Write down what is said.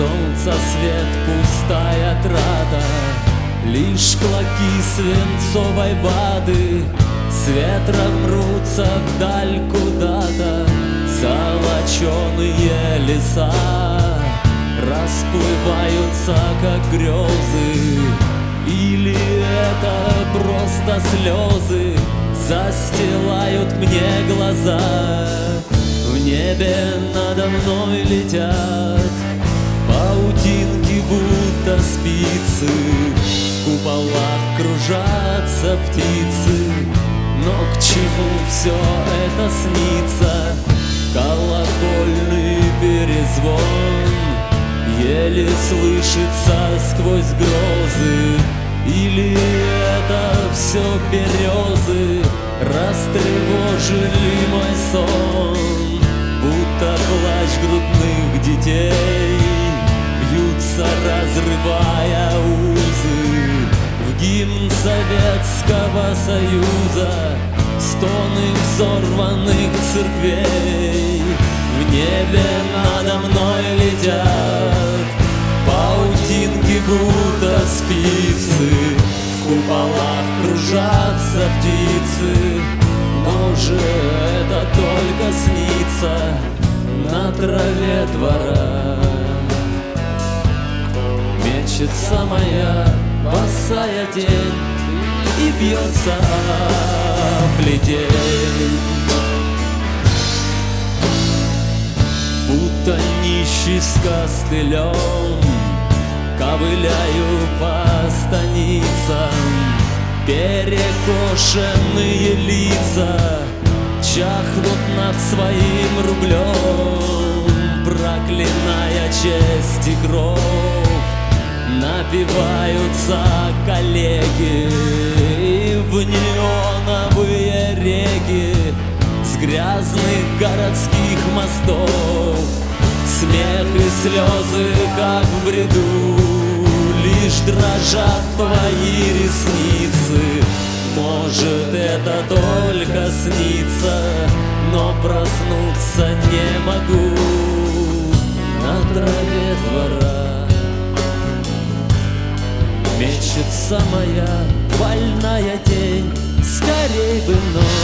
Солнца свет, пустая трата, лишь клоки свинцовой ваты с ветром мрутся вдаль куда-то. Золоченые леса расплываются, как грезы. Или это просто слезы застилают мне глаза? В небе надо мной летят паутинки, будто спицы. В куполах кружатся птицы. Но к чему все это снится? Колокольный перезвон еле слышится сквозь грозы. Или это все березы растревожили мой сон? Будто плач грудных детей бьются, разрывая узы. В гимн Советского Союза стоны взорванных церквей. В небе надо мной летят паутинки, будто спицы. В куполах кружатся птицы. Но же это только снится на траве двора. Мечется моя босая тень и бьется об плетень. Будто нищий с костылем ковыляю по станицам. Перекошенные лица чахнут над своим рублем, проклиная честь и кровь. Напиваются коллеги в неоновые реки с грязных городских мостов. Смех и слезы, как в бреду, лишь дрожат твои ресницы. Может, это только снится, но проснуться не могу на траве двора. Мечется моя больная тень, скорей бы ночь.